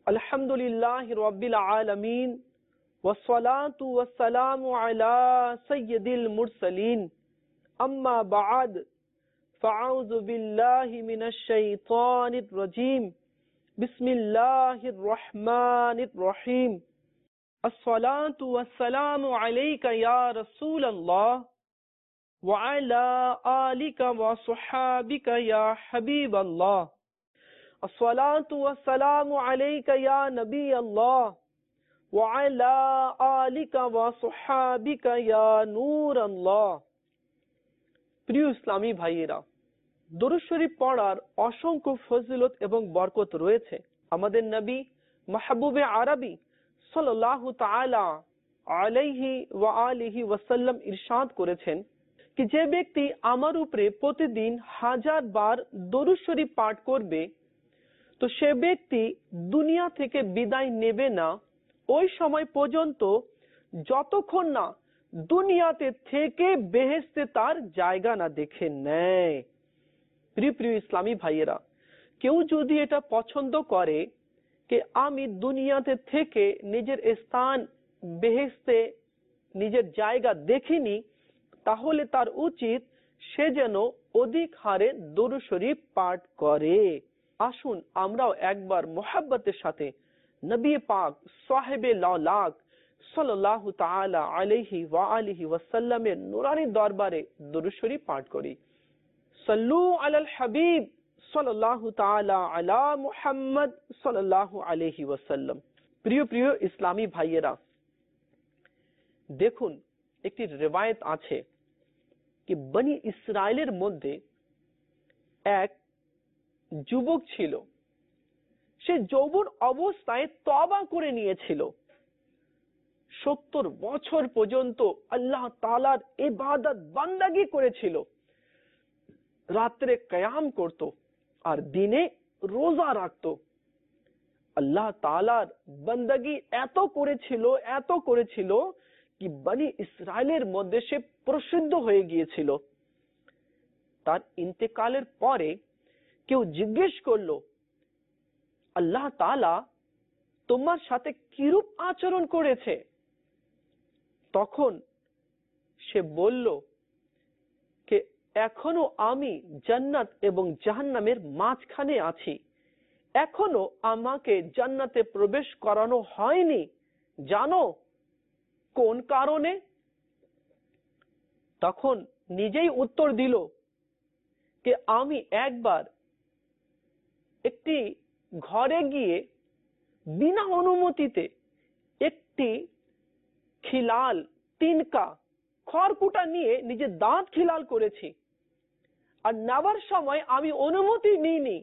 Alhamdulillahi Rabbil Alameen. Wassalatu wassalamu ala Sayyidil Mursaleen. Amma ba'ad. Fa'auzu billahi minash shaitanir rajim. Bismillahir Rahmanir Rahim. As-salatu wassalamu alayka ya Rasulallah. Wa ala alika wa sahabika ya Habiballah. الصلاة والسلام عليك يا نبي الله وعلى آلك وصحابك يا نور الله। প্রিয় ইসলামী ভাইয়েরা, দরুদ শরীফ পড়ার অসংখ্য ফজিলত এবং বরকত রয়েছে। আমাদের নবী মাহবুবে আরবি সাল্লাল্লাহু তাআলা আলাইহি ওয়া আলিহি ওয়াসাল্লাম ইরশাদ করেছেন কি যে ব্যক্তি আমার উপরে প্রতিদিন 1000 বার দরুদ শরীফ পাঠ করবে তো সে ব্যক্তি দুনিয়া থেকে বিদায় নেবে না ওই সময় পর্যন্ত যতক্ষণ না দুনিয়াতে থেকে বেহেশতে তার জায়গা না দেখে নেয়। প্রিয় প্রিয় ইসলামী ভাইয়েরা, কেউ যদি এটা পছন্দ করে যে আমি দুনিয়াতে থেকে নিজের স্থান বেহেশতে নিজের জায়গা দেখিনি, তাহলে তার উচিত সে যেন অধিক হারে দরুদ শরীফ পাঠ করে। আসুন আমরাও একবার মোহাব্বতের সাথে নবী পাক সাহেবে লাউলাক সাল্লাল্লাহু তাআলা আলাইহি ওয়া আলিহি ওয়াসাল্লামের নূরানি দরবারে দরুদ শরীফ পাঠ করি। সাল্লু আলাল হাবিব সাল্লাল্লাহু তাআলা আলা মুহাম্মদ সাল্লাল্লাহু আলাইহি ওয়াসাল্লাম। প্রিয় প্রিয় ইসলামী ভাইয়েরা, দেখুন একটি রিওয়ায়াত আছে কি বনি ইসরায়েলের মধ্যে এক যুবক ছিল। সে যৌবন অবস্থায় তওবা করে নিয়েছিল। 70 বছর পর্যন্ত আল্লাহ তাআলার ইবাদত বান্দাগি করেছিল। রাতে কিয়াম করত আর দিনে রোজা রাখত। আল্লাহ তাআলার বান্দাগি এত করেছিল কি বনি ইসরায়েলের মধ্যে সে প্রসিদ্ধ হয়ে গিয়েছিল। তার ইন্তেকালের পরে কেউ জিজ্ঞেস করলো, আল্লাহ তাআলা তোমার সাথে কিরূপ আচরণ করেছে? তখন সে বলল যে এখনো আমি জান্নাত এবং জাহান্নামের মাঝখানে আছি, এখনো আমাকে জান্নাতে প্রবেশ করানো হয়নি। জানো কোন কারণে? তখন নিজেই উত্তর দিল যে আমি একবার একটি ঘরে গিয়ে বিনা অনুমতিতে একটি খিলাল তিনকা খড়কুটা নিয়ে নিজের দাঁত খিলাল করেছি, আর নেওয়ার সময় আমি অনুমতি নিইনি,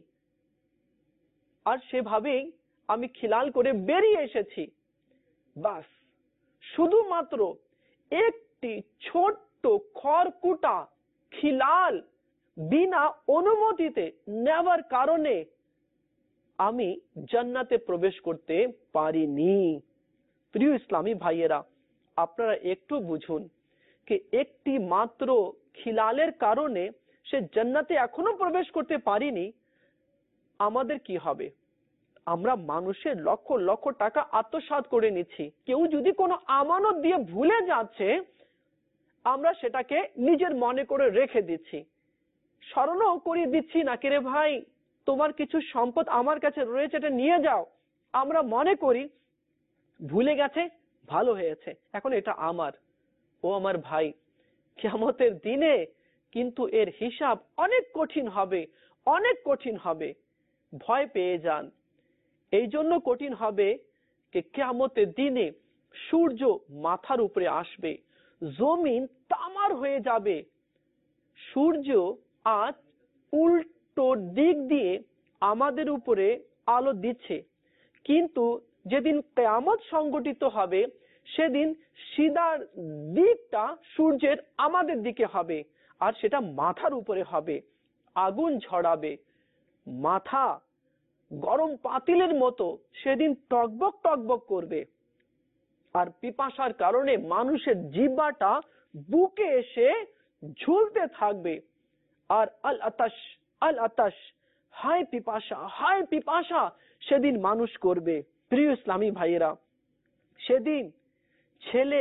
আর সেভাবেই আমি খিলাল করে বেরিয়ে এসেছি। বাস শুধুমাত্র একটি ছোট্ট খড়কুটা খিলাল বিনা অনুমতিতে নেওয়ার কারণে আমি জান্নাতে প্রবেশ করতে পারিনি। প্রিয় ইসলামী ভাইয়েরা, আপনারা একটু বুঝুন যে একটি মাত্র খিলালের কারণে সে জান্নাতে এখনো প্রবেশ করতে পারিনি। আমাদের কি হবে? আমরা মানুষের লক্ষ লক্ষ টাকা আত্মসাৎ করে নিচ্ছি। কেউ যদি কোনো আমানত দিয়ে ভুলে যাচ্ছে, আমরা সেটাকে নিজের মনে করে রেখে দিচ্ছি, স্মরণও করিয়ে দিচ্ছি না কে রে ভাই তোমার কিছু সম্পদ আমার কাছে রয়েছে, এটা নিয়ে যাও। আমরা মনে করি ভুলে গেছে, ভালো হয়েছে, এখন এটা আমার। ও আমার ভাই, কিয়ামতের দিনে কিন্তু এর হিসাব অনেক কঠিন হবে, অনেক কঠিন হবে। ভয় পেয়ে যান। এই জন্য কঠিন হবে যে কিয়ামতের দিনে সূর্য মাথার উপরে আসবে, জমিন তামার হয়ে যাবে। সূর্য আজ উল্টো দিক দিয়ে আমাদের উপরে আলো দিচ্ছে, কিন্তু যেদিন কিয়ামত সংগঠিত হবে সেদিন সিধার দিকটা সূর্যের আমাদের দিকে হবে, আর সেটা মাথার উপরে হবে। আগুন ঝরাবে, মাথা গরম পাতিলের মতো সেদিন টকবক টকবক করবে, আর পিপাসার কারণে মানুষের জিহ্বাটা বুকে এসে ঝুলতে থাকবে। আর আল আতাশ, হায় পিপাসা, হায় পিপাসা, সেদিন মানুষ করবে। প্রিয় ইসলামী ভাইয়েরা, সেদিন ছেলে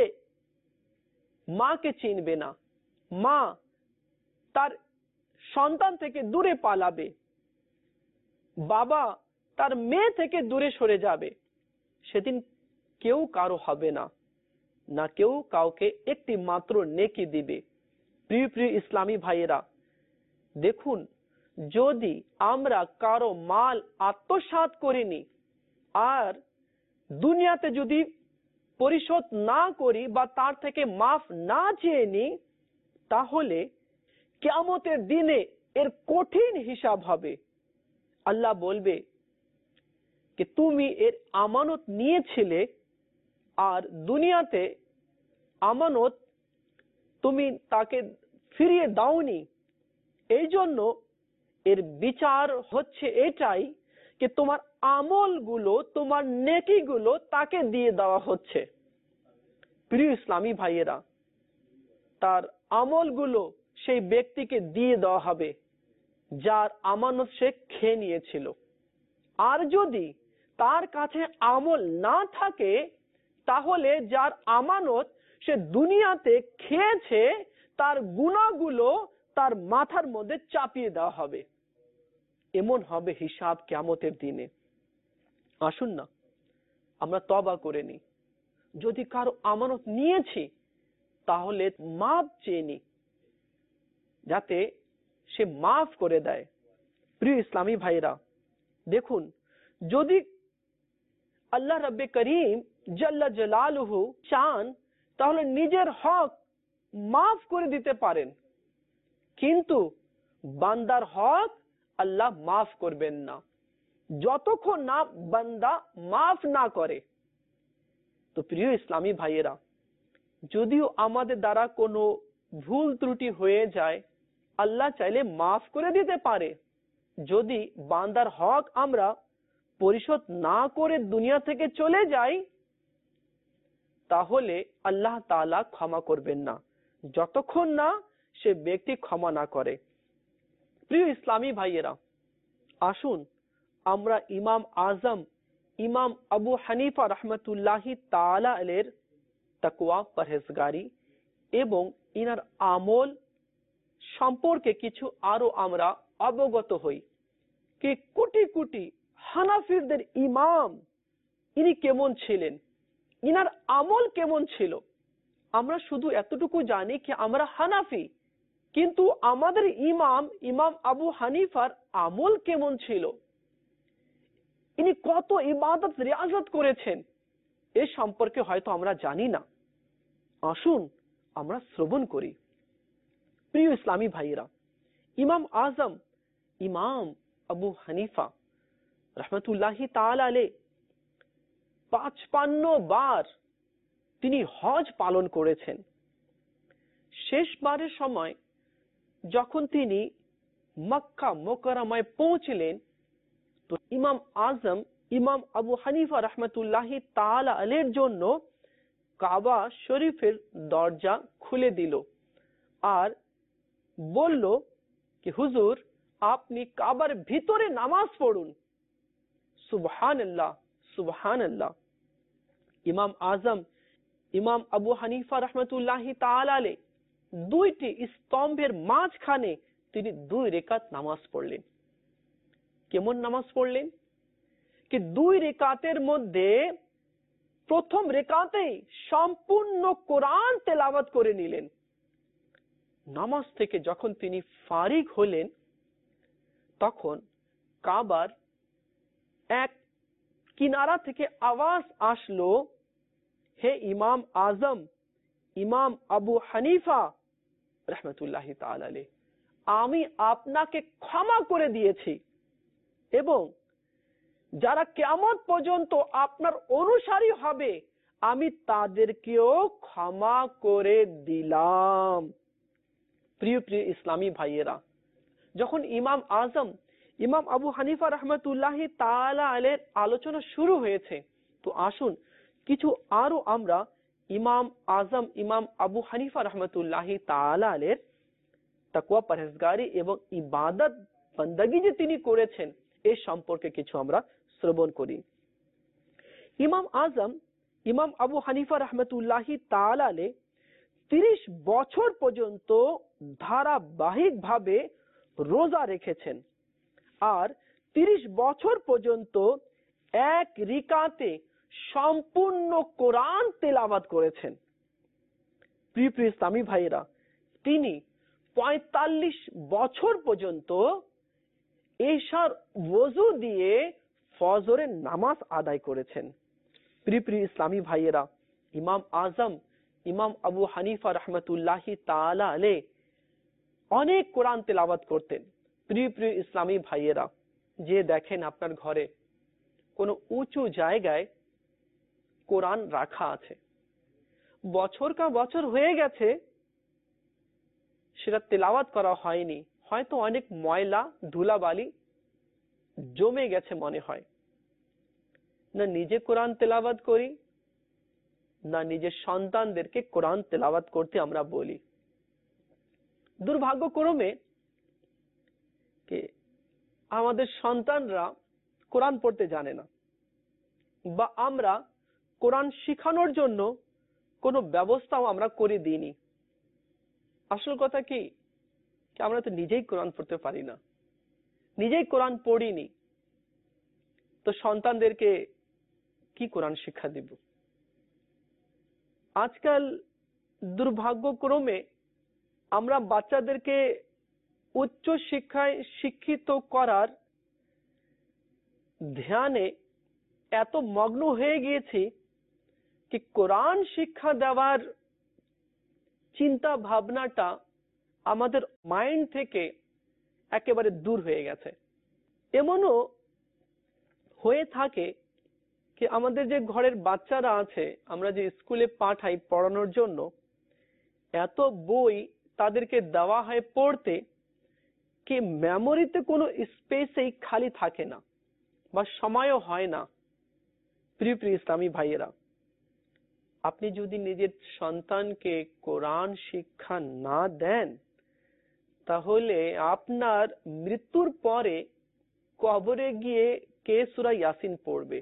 মাকে চিনবে না, মা তার সন্তান থেকে দূরে পালাবে, বাবা তার মেয়ে থেকে দূরে সরে যাবে। সেদিন কেউ কারো হবে না, না কেউ কাউকে একটি মাত্র নেকি দিবে। প্রিয় প্রিয় ইসলামী ভাইয়েরা, দেখুন, যদি আমরা কারো মাল আত্মসাৎ করিনি আর দুনিয়াতে যদি পরিশোধ না করি বা তার থেকে মাফ না চেয়ে নি, তাহলে কিয়ামতের দিনে এর কঠিন হিসাব হবে। আল্লাহ বলবে যে তুমি এর আমানত নিয়েছিলে আর দুনিয়াতে আমানত তুমি তাকে ফিরিয়ে দাওনি, এই জন্য এর বিচার হচ্ছে এটাই যে তোমার আমলগুলো, তোমার নেকিগুলো তাকে দিয়ে দেওয়া হচ্ছে। প্রিয় ইসলামী ভাইয়েরা, তার আমলগুলো সেই ব্যক্তিকে দিয়ে দেওয়া হবে যার আমানত সে খেয়ে নিয়েছিল। আর যদি তার কাছে আমল না থাকে, তাহলে যার আমানত সে দুনিয়াতে খেয়েছে তার গুনাহগুলো তার মাথার মধ্যে চাপিয়ে দেওয়া হবে। এমন হবে হিসাব কিয়ামতের দিনে। আসুন না আমরা তওবা করে নিই। যদি কারো আমানত নিয়েছি তাহলে মাফ চেয়ে নিই, যাতে সে মাফ করে দেয়। প্রিয় ইসলামী ভাইরা, দেখুন, যদি আল্লাহ রব্বে করিম জাল্লা জালালুহু চান তাহলে নিজের হক মাফ করে দিতে পারেন, কিন্তু বান্দার হক আল্লাহ মাফ করবেন না যতক্ষণ না বান্দা মাফ না করে। তো প্রিয় ইসলামী ভাইয়েরা, যদিও আমাদের দ্বারা কোনো ভুল ত্রুটি হয়ে যায়, আল্লাহ চাইলে মাফ করে দিতে পারে। যদি বান্দার হক আমরা পরিশোধ না করে দুনিয়া থেকে চলে যাই, তাহলে আল্লাহ তাআলা ক্ষমা করবেন না যতক্ষণ না সে ব্যক্তি ক্ষমা না করে। প্রিয় ইসলামী ভাইয়েরা, আসুন আমরা ইমাম আজম ইমাম আবু হানিফা রহমতুল্লাহি তাআলা আলাইহির তাকওয়া, পরহেজগারি এবং ইনার আমল সম্পর্কে কিছু আরো আমরা অবগত হই कि কোটি কোটি হানাফিদের ইমাম ইনি কেমন ছিলেন, ইনার আমল কেমন ছিল। আমরা শুধু এতটুকু জানি कि আমরা হানাফি, কিন্তু আমাদের ইমাম আবু হানিফার আমল কেমন ছিল, ইনি কত ইবাদত রিয়াজত করেছেন, এ সম্পর্কে হয়তো আমরা জানি না। আসুন আমরা শ্রবণ করি। প্রিয় ইসলামী ভাইয়েরা, ইমাম আজম ইমাম আবু হানিফা রহমতুল্লাহি তাআলা আলাইহি 55 বার তিনি হজ পালন করেছেন। শেষবারের সময় যখন তিনি মক্কা মুকাররমায় পৌঁছলেন, তো ইমাম আজম ইমাম আবু হানিফা রহমতুল্লাহি তাআলা আলাইহির জন্য কাবা শরীফের দরজা খুলে দিল আর বলল कि হুজুর, আপনি কাবার ভিতরে নামাজ পড়ুন। সুবহানাল্লাহ, সুবহানাল্লাহ। ইমাম আজম ইমাম আবু হানিফা রহমতুল্লাহি তাআলা আলাইহি দুইটি স্তম্ভের মাঝখানে তিনি 2 রাকাত নামাজ পড়লেন। কেমন নামাজ পড়লেন कि 2 রাকাতের মধ্যে প্রথম রাকাতেই সম্পূর্ণ কোরআন তেলাওয়াত করে নিলেন। নামাজ থেকে যখন তিনি ফারিগ হলেন, তখন কাবার এক কিনারা থেকে আওয়াজ আসলো, হে ইমাম আজম ইমাম আবু হানিফা রহমতুল্লাহি তাআলা আলাইহি, আমি আপনাকে ক্ষমা করে দিয়েছি এবং যারা কিয়ামত পর্যন্ত আপনার অনুসারী হবে আমি তাদেরকেও ক্ষমা করে দিলাম। প্রিয় প্রিয় ইসলামী ভাইয়েরা, যখন ইমাম আজম ইমাম আবু হানিফা রহমতুল্লাহি তাআলা আলাইহির আলোচনা শুরু হয়েছে, তো আসুন কিছু আরো আমরা ইমাম আজম ইমাম আবু হানিফা রহমতুল্লাহি তাআলা আলাইহির তাকওয়া, পরহেজগারি এবং ইবাদত বندگی যে তিনি করেছেন এ সম্পর্কে কিছু আমরা শ্রবণ করি। ইমাম আজম ইমাম আবু হানিফা রহমতুল্লাহি তাআলা আলাইহি 30 বছর পর্যন্ত ধারাবাহিকভাবে রোজা রেখেছেন আর 30 বছর পর্যন্ত এক রিকাতে সম্পূর্ণ কোরআন তেলাওয়াত করেছেন। প্রিয় প্রিয় ইসলামী ভাইরা, তিনি 45 বছর পর্যন্ত এশার ওযু দিয়ে ফজরের নামাজ আদায় করেছেন। প্রিয় প্রিয় ইসলামী ভাইয়েরা, ইমাম আজম ইমাম আবু হানিফা রহমতুল্লাহি তাআলা আলাইহি অনেক কোরআন তেলাওয়াত করতেন। প্রিয় প্রিয় ইসলামী ভাইয়েরা, যে দেখেন আপনার ঘরে কোনো উঁচু জায়গায় কোরআন রাখা আছে, বছর কা বছর হয়ে গেছে সেটা তেলাওয়াত করা হয়নি, হয়তো অনেক ময়লা ধুলাবালি জমে গেছে মনে হয়, না নিজে কোরআন তেলাওয়াত করি না নিজের সন্তানদেরকে কোরআন তেলাওয়াত করতে আমরা বলি। দুর্ভাগ্যক্রমে কে আমাদের সন্তানরা কোরআন পড়তে জানে না, বা আমরা কোরআন শিখানোর জন্য কোনো ব্যবস্থাও আমরা করে দিইনি। আসল কথা কি, আমরা তো নিজেই কোরআন পড়তে পারি না, নিজেই কোরআন পড়িনি, তো সন্তানদেরকে কি কোরআন শিক্ষা দিব? আজকাল দুর্ভাগ্যক্রমে আমরা বাচ্চাদেরকে উচ্চ শিক্ষায় শিক্ষিত করার ধ্যানে এত মগ্ন হয়ে গিয়েছি কি কোরআন শিক্ষা দেওয়ার চিন্তা ভাবনাটা আমাদের মাইন্ড থেকে একেবারে দূর হয়ে গেছে। এমনও হয়ে থাকে কি আমাদের যে ঘরের বাচ্চারা আছে, আমরা যে স্কুলে পাঠাই পড়ানোর জন্য, এত বই তাদেরকে দেওয়া হয় পড়তে কি মেমোরিতে কোনো স্পেসই খালি থাকে না বা সময়ও হয় না। প্রিয় প্রিয় ইসলামী ভাইয়েরা, আপনি যদি নিজের সন্তানকে কোরআন শিক্ষা না দেন, তাহলে আপনার মৃত্যুর পরে কবরে গিয়ে কে সূরা ইয়াসিন পড়বে,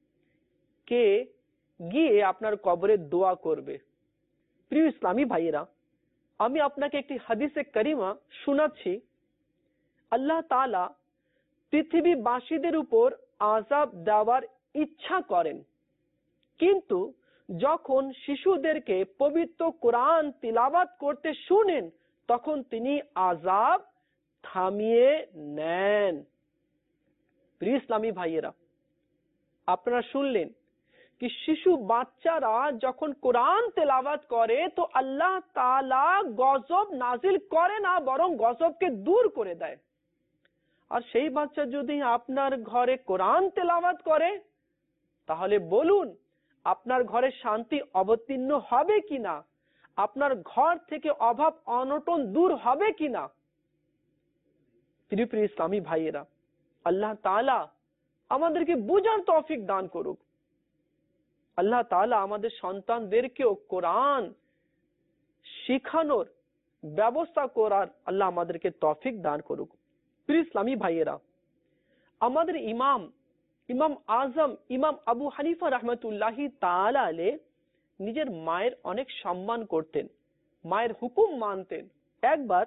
কে গিয়ে আপনার কবরে দোয়া করবে? প্রিয় ইসলামী ভাইয়েরা, আমি আপনাকে একটি হাদিসে কারিমা শোনাচ্ছি। আল্লাহ তাআলা পৃথিবীবাসীদের উপর আযাব দেওয়ার ইচ্ছা করেন, কিন্তু যখন শিশুদেরকে পবিত্র কোরআন তিলাওয়াত করতে শুনেন তখন তিনি আযাব থামিয়ে নেন। প্রিয় ইসলামী ভাইয়েরা, আপনারা শুনলেন কি শিশু বাচ্চারা যখন কোরআন তেলাওয়াত করে তো আল্লাহ তাআলা গজব নাজিল করে না, বরং গজবকে দূর করে দেয়। আর সেই বাচ্চা যদি আপনার ঘরে কোরআন তেলাওয়াত করে, তাহলে বলুন আপনার ঘরে শান্তি অবতীর্ণ হবে কিনা, আপনার ঘর থেকে অভাব অনটন দূর হবে কিনা? প্রিয় প্রিয় ইসলামী ভাইয়েরা, আল্লাহ তাআলা আমাদেরকে বুঝার তৌফিক দান করুক। আল্লাহ তাআলা আমাদের সন্তানদেরকেও কোরআন শিখানোর ব্যবস্থা করার আল্লাহ আমাদেরকে তৌফিক দান করুক। প্রিয় ইসলামী ভাইয়েরা, আমাদের ইমাম আজম ইমাম আবু হানিফা রহমতুল্লাহি তাআলা আলাইহি নিজের মায়ের অনেক সম্মান করতেন, মায়ের হুকুম মানতেন। একবার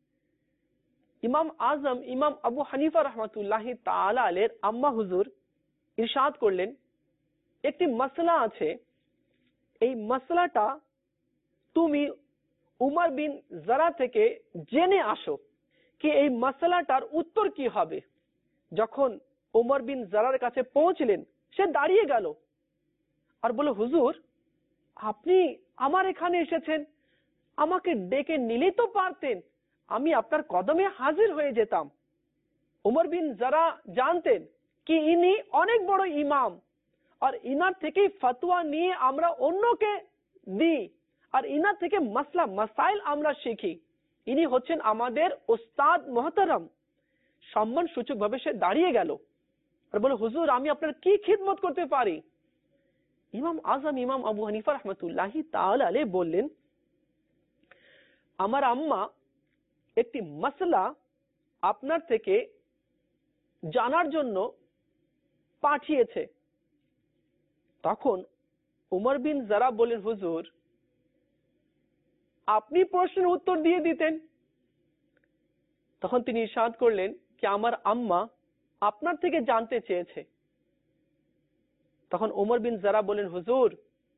ইমাম আজম ইমাম আবু হানিফা রহমতুল্লাহি তাআলা আলাইহির আম্মা হুজুর ইরশাদ করলেন, একটি মাসলা আছে, এই মাসলাটা তুমি উমর বিন জারা থেকে জেনে আসো কি এই মাসলাটার উত্তর কি হবে। যখন উমর বিন জারার কাছে পৌঁছলেন, সে দাঁড়িয়ে গেল আর বলল, হুজুর আপনি আমার এখানে এসেছেন, আমাকে ডেকে নিলেই তো পারতেন, আমি আপনার কদমে হাজির হয়ে যেতাম। উমর বিন জারা জানতেন কি ইনি অনেক বড় ইমাম, আর ইনার থেকেই ফতোয়া নিয়ে আমরা অন্যকে দিই, আর ইনার থেকে মাসলা মাসাইল আমরা শিখি। ইনি হচ্ছেন আমাদের উস্তাদ মুহতারাম। সম্মান সূচক ভাবে সে দাঁড়িয়ে গেল আর বলে, হুজুর আমি আপনার কি খিদমত করতে পারি? ইমাম আজম ইমাম আবু হানিফা রহমতুল্লাহি তাআলা আলাইহি বললেন, আমার আম্মা একটি মাসলা আপনার থেকে জানার জন্য পাঠিয়েছে। তখন উমর বিন জারা বলেন, হুজুর আপনি প্রশ্নের উত্তর দিয়ে দিতেন। তখন তিনি ইরশাদ করলেন কি আমার আম্মা আপনার থেকে জানতে চেয়েছে। তখন উমর বিন জারা বলেন, হুজুর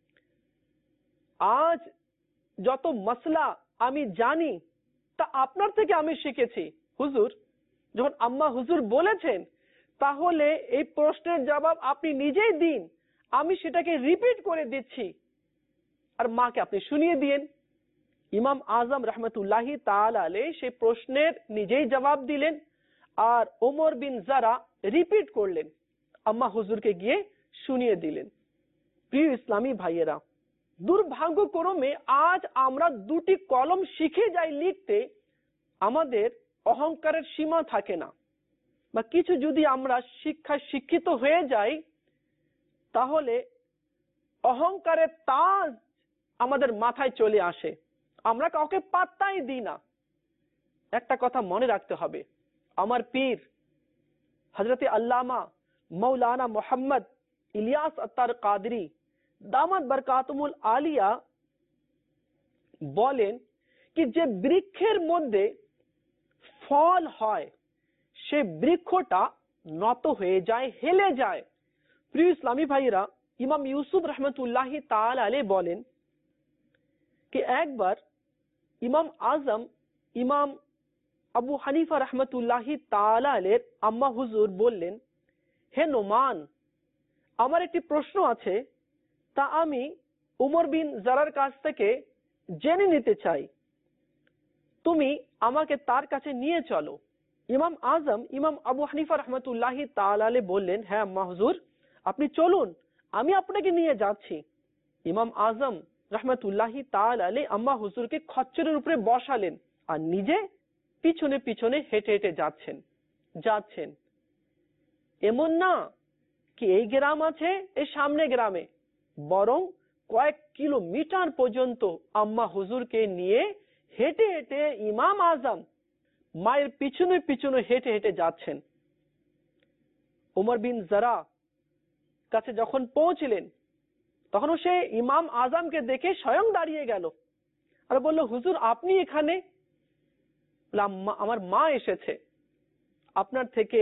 আজ যত মাসলা আমি জানি তা আপনার থেকে আমি শিখেছি। হুজুর যখন আম্মা হুজুর বলেছেন তাহলে এই প্রশ্নের জবাব আপনি নিজেই দিন, আমি সেটাকে রিপিট করে দিচ্ছি আর মাকে আপনি শুনিয়ে দিয়েন। ইমাম আজম রহমতুল্লাহি তাআলা আলাইহি সেই প্রশ্নের নিজেই জবাব দিলেন আর ওমর বিন জারা রিপিট করলেন, আম্মা হুজুরকে গিয়ে শুনিয়ে দিলেন। প্রিয় ইসলামী ভাইয়েরা, দুর্ভাগ্যক্রমে আজ আমরা দুটি কলম শিখে যাই লিখতে, আমাদের অহংকারের সীমা থাকে না, বা কিছু যদি আমরা শিক্ষায় শিক্ষিত হয়ে যাই তাহলে অহংকারের তাজ আমাদের মাথায় চলে আসে, আমরা কাউকে পাত্তাই দিই না। একটা কথা মনে রাখতে হবে, আমার পীর হযরত আল্লামা মৌলানা মোহাম্মদ ইলিয়াস আত্তার কাদরি দামাত বরকাতুমুল আলিয়া বলেন কি যে বৃক্ষের মধ্যে ফল হয় সে বৃক্ষটা নত হয়ে যায়, হেলে যায়। প্রিয় ইসলামী ভাইরা, ইমাম ইউসুফ রহমতুল্লাহি তাআলা আলাইহি বলেন कि एक बार इमाम आजम इमाम আবু হানিফা রহমতুল্লাহি তাআলা আলাইহির আম্মা হুজুর বললেন, হে নোমান আমার একটি প্রশ্ন আছে, তা আমি উমর বিন জারার কাছ থেকে জেনে নিতে চাই, তুমি আমাকে তার কাছে নিয়ে চলো। ইমাম আজম ইমাম আবু হানিফা রহমতুল্লাহি তাআলা আলাইহি বললেন, হ্যাঁ আম্মা হুজুর আপনি চলুন, আমি আপনাকে নিয়ে যাচ্ছি। ইমাম আজম রহমতুল্লাহি তাআলা আলাইহি আম্মা হুজুরকে খচ্চরের উপরে বসালেন আর নিজে পিছনে পিছনে হেঁটে হেঁটে যাচ্ছেন। এমন না কি এই গ্রাম আছে এই সামনে গ্রামে, বরং কয়েক কিলোমিটার পর্যন্ত আম্মা হুজুরকে নিয়ে হেঁটে হেঁটে ইমাম আজম মায়ের পিছনে পিছনে হেঁটে হেঁটে যাচ্ছেন। উমর বিন জারা কাছে যখন পৌঁছলেন তখন সে ইমাম আজমকে দেখে স্বয়ং দাঁড়িয়ে গেল আর বলল, হুজুর আপনি এখানে? আমার মা এসেছে আপনার থেকে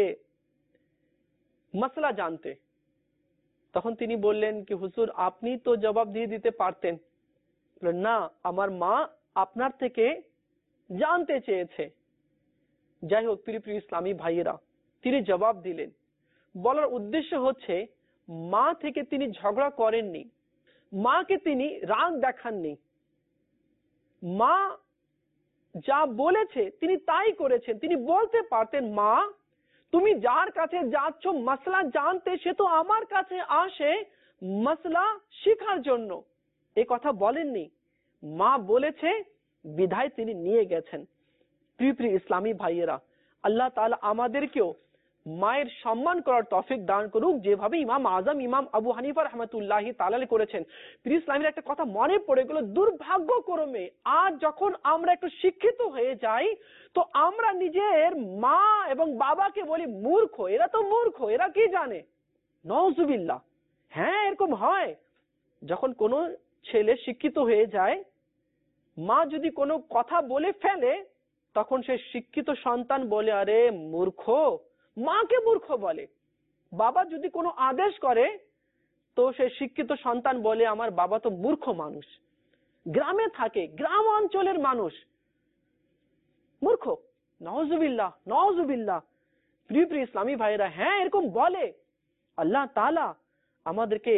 মাসলা জানতে। তখন তিনি বললেন কি হুজুর আপনি তো জবাব দিয়ে দিতে পারতেন। না, আমার মা আপনার থেকে জানতে চেয়েছে। যাই হোক প্রিয় ইসলামী ভাইয়েরা, তিনি জবাব দিলেন। বলার উদ্দেশ্য হচ্ছে মা থেকে তিনি ঝগড়া করেননি, মাকে তিনি রাগ দেখাননি, মা যা বলেছে তিনি তাই করেছেন। তিনি বলতে পারতেন, মা তুমি যার কাছে যাচ্ছ মাসলা জানতে সে তো আমার কাছে আসে মাসলা শেখার জন্য, এ কথা বলেননি। মা বলেছে বিধায় তিনি নিয়ে গেছেন। প্রিয় ইসলামী ভাইয়েরা, আল্লাহ তাআলা আমাদেরকেও মায়ের সম্মান করার তৌফিক দান করুক, যেভাবে ইমাম আজম ইমাম আবু হানিফা রহমতুল্লাহি তাআলা আলাইহি করেছেন। প্রিয় ইসলামীর একটা কথা মনে পড়ে গেল, দুর্ভাগ্যক্রমে আজ যখন আমরা একটু শিক্ষিত হয়ে যাই তো আমরা নিজের মা এবং বাবাকে বলি মূর্খ, এরা তো মূর্খ, এরা কি জানে। নাউজুবিল্লাহ। হ্যাঁ এরকম হয়, যখন কোনো ছেলে শিক্ষিত হয়ে যায়, মা যদি কোনো কথা বলে ফেলে তখন সে শিক্ষিত সন্তান বলে আরে মূর্খ, মাকে মূর্খ বলে। বাবা যদি কোনো আদেশ করে তো সে শিক্ষিত সন্তান বলে আমার বাবা তো মূর্খ মানুষ, গ্রামে থাকে, গ্রাম অঞ্চলের মানুষ, মূর্খ। নাউজুবিল্লাহ নাউজুবিল্লাহ। প্রিয় ইসলামী ভাইরা, হ্যাঁ এরকম বলে। আল্লাহ তাআলা আমাদেরকে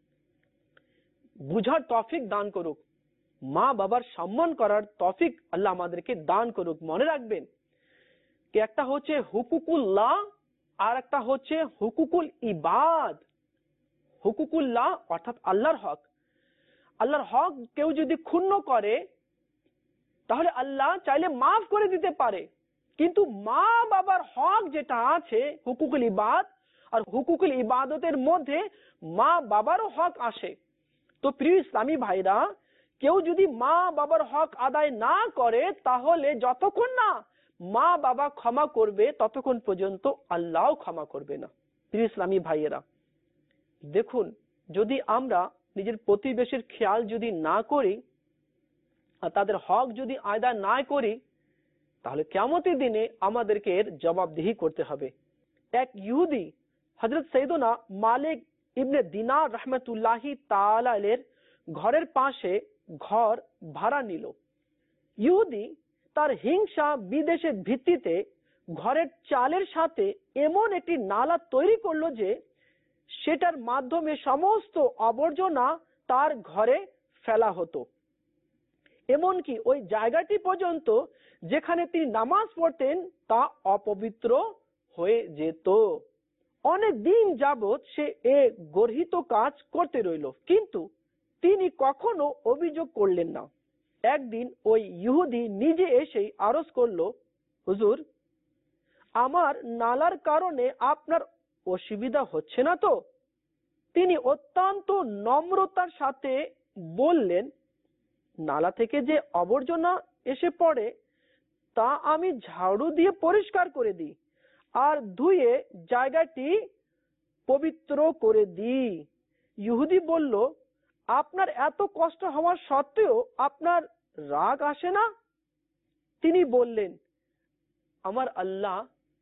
বুঝার তৌফিক দান করুক, মা বাবার সম্মান করার তৌফিক আল্লাহ আমাদেরকে দান করুক। মনে রাখবেন কি একটা হচ্ছে হুকুকুল্লাহ আর একটা হচ্ছে হুকুকুল ইবাদ। হুকুকুল্লাহ অর্থাৎ আল্লাহর হক, আল্লাহর হক কেউ যদি ক্ষুণ্ণ করে তাহলে আল্লাহ চাইলে মাফ করে দিতে পারে, কিন্তু মা বাবার হক যেটা আছে হুকুকুল ইবাদ, আর হুকুকুল ইবাদতের মধ্যে মা বাবারও হক আসে। তো প্রিয় ইসলামী ভাইরা, কেউ যদি মা বাবার হক আদায় না করে তাহলে যতক্ষণ না মা বাবা ক্ষমা করবে ততক্ষণ পর্যন্ত আল্লাহও ক্ষমা করবে না। প্রিয় ইসলামী ভাইয়েরা, দেখুন, যদি আমরা নিজের প্রতিবেশীর খেয়াল যদি না করি আর তাদের হক যদি আদায় না করি, তাহলে কিয়ামতের দিনে আমাদেরকে এর জবাবদিহি করতে হবে। এক ইহুদি হযরত সৈয়দনা মালিক ইবনে দিনার রাহমাতুল্লাহি তাআলা আলাইহির ঘরের পাশে ঘর ভাড়া নিল। ইহুদি তার হিংসা বিদ্বেষের ভিত্তিতে ঘরের চালের সাথে এমন একটি নালা তৈরি করলো যে সেটার মাধ্যমে সমস্ত আবর্জনা তার ঘরে ফেলা হতো। এমনকি ওই জায়গাটি পর্যন্ত যেখানে তিনি নামাজ পড়তেন তা অপবিত্র হয়ে যেত। অনেক দিন যাবৎ সে এ গর্হিত কাজ করতে রইল, কিন্তু তিনি কখনো অভিযোগ করলেন না। একদিন ওই ইহুদি নিজে এসে আরজ করলো, হুজুর, আমার নালার কারণে আপনার অসুবিধা হচ্ছে না তো? তিনি অত্যন্ত নম্রতার সাথে বললেন, নালা থেকে যে আবর্জনা এসে পড়ে তা আমি ঝাড়ু দিয়ে পরিষ্কার করে দিই আর ধুয়ে জায়গাটি পবিত্র করে দিই। ইহুদি বলল, আপনার এত কষ্ট হওয়ার সত্ত্বেও আপনার রাগ আসে না? তিনি বললেন, আমার আল্লাহ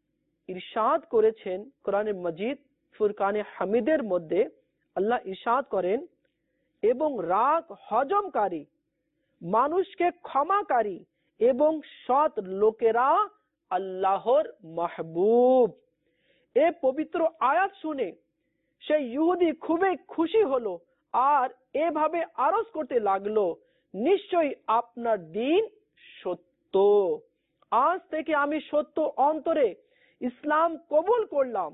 ইরশাদ করেছেন কোরআনে মজিদ ফুরকানে হামিদের মধ্যে, আল্লাহ ইরশাদ করেন, এবং রাগ হজমকারী, মানুষকে ক্ষমাকারী এবং সৎ লোকেরা আল্লাহর মাহবুব। এ পবিত্র আয়াত শুনে সেই ইহুদি খুবই খুশি হলো আর এভাবে আরজ করতে লাগলো, নিশ্চয়ই আপনার দ্বীন সত্য। আজ থেকে আমি সত্য অন্তরে ইসলাম কবুল করলাম।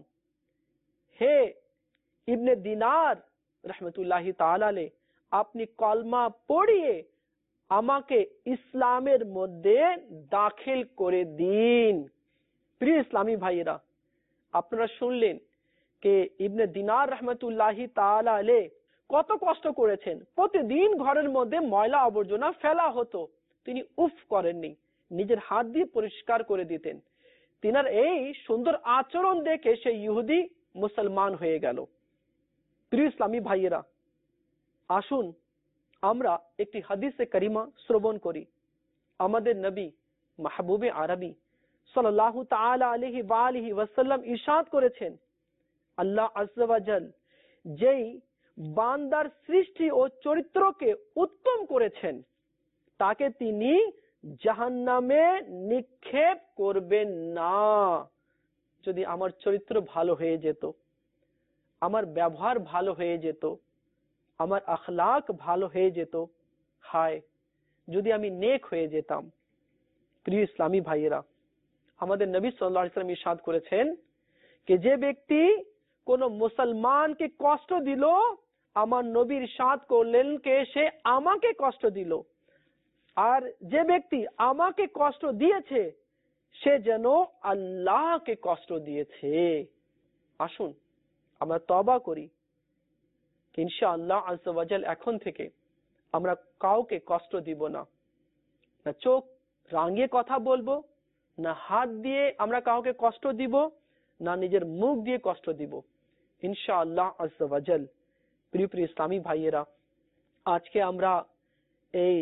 হে ইবনে দিনার রাহমাতুল্লাহি তাআলা আলাইহি, আপনি কলমা পড়িয়ে আমাকে ইসলামের মধ্যে দাখিল করে দিন। প্রিয় ইসলামী ভাইয়েরা, আপনারা শুনলেন যে ইবনে দিনার রাহমাতুল্লাহি তাআলা আলাইহি কত কষ্ট করেছেন। প্রতিদিন ঘরের মধ্যে ময়লা আবর্জনা ফেলা হতো, তিনি উফ করেননি, নিজের হাত দিয়ে পরিষ্কার করে দিতেন। তিনার এই সুন্দর আচরণ দেখে সেই ইহুদি মুসলমান হয়ে গেল। প্রিয় ইসলামী ভাইয়েরা, আসুন আমরা একটি হাদিসে কারিমা শ্রবণ করি। আমাদের নবী মাহবুবে আরবি সাল্লাল্লাহু তাআলা আলাইহি ওয়া আলিহি ওয়াসাল্লাম ইরশাদ করেছেন, আল্লাহ আযজা ওয়া জাল যেই বান্দার সৃষ্টি ও চরিত্রকে উত্তম করেছেন তাকে তিনি জাহান্নামে নিক্ষেপ করবেন না। যদি আমার চরিত্র ভালো হয়ে যেত, আমার ব্যবহার ভালো হয়ে যেত, আমার আখলাক ভালো হয়ে যেত, হায় যদি আমি নেক হয়ে যেতাম। প্রিয় ইসলামী ভাইয়েরা, আমাদের নবী সাল্লাল্লাহু আলাইহি ওয়াসাল্লাম ইরশাদ করেছেন যে যে ব্যক্তি কোন মুসলমানকে কষ্ট দিল, আমার নবী ইরশাদ করলেন যে সে আমাকে কষ্ট দিল, আর যে ব্যক্তি আমাকে কষ্ট দিয়েছে সে যেন আল্লাহকে কষ্ট দিয়েছে। আসুন আমরা তওবা করি, ইনশাআল্লাহ আযজা ওয়া জাল এখন থেকে আমরা কাউকে কষ্ট দিব না, না চোখ রাঙিয়ে কথা বলবো, না হাত দিয়ে আমরা কাউকে কষ্ট দিব, না নিজের মুখ দিয়ে কষ্ট দিব, ইনশাআল্লাহ আযজা ওয়া জাল। প্রিয় প্রিয় ইসলামী ভাইয়েরা, আজকে আমরা এই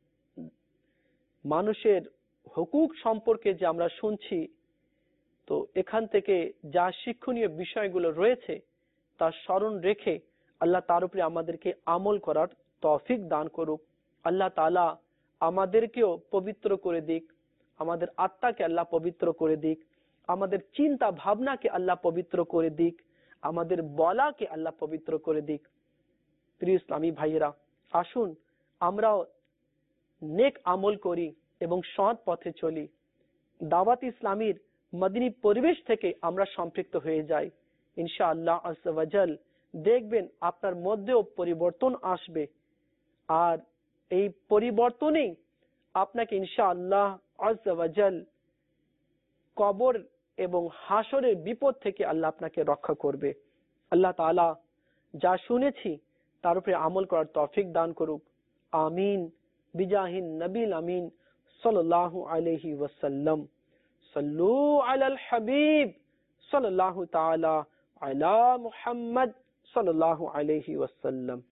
মানুষের হুকুক সম্পর্কে যে আমরা শুনছি, তো এখান থেকে যা শিক্ষণীয় বিষয়গুলো রয়েছে তা স্মরণ রেখে আল্লাহ তার উপরে আমাদেরকে আমল করার তৌফিক দান করুক। আল্লাহ তাআলা আমাদেরকেও পবিত্র করে দিক, আমাদের আত্মাকে আল্লাহ পবিত্র করে দিক, আমাদের চিন্তা ভাবনাকে আল্লাহ পবিত্র করে দিক, আমাদের বলাকে আল্লাহ পবিত্র করে দিক। প্রিয় ইসলামী ভাইয়েরা, আসুন আমরাও নেক আমল করি এবং সৎ পথে চলি। দাওয়াত ইসলামীর মদিনী পরিবেশ থেকে আমরা সম্পৃক্ত হয়ে যাই। ইনশাআল্লাহ আযজা ওয়া জাল দেখবেন আপনার মধ্যেও পরিবর্তন আসবে, আর এই পরিবর্তনেই আপনাকে ইনশাআল্লাহ আযজা ওয়া জাল কবর এবং হাসরের বিপদ থেকে আল্লাহ আপনাকে রক্ষা করবে। আল্লাহ তাআলা যা শুনেছি তার উপরে আমল করার তৌফিক দান করুক। আমিন বিজাহিন নবীল আমিন সাল্লাল্লাহু আলাইহি ওয়াসাল্লাম। সাল্লু আলাল হাবিব সাল্লাল্লাহু তাআলা अला मुहम्मद सल्लल्लाहु अलैहि वसल्लम।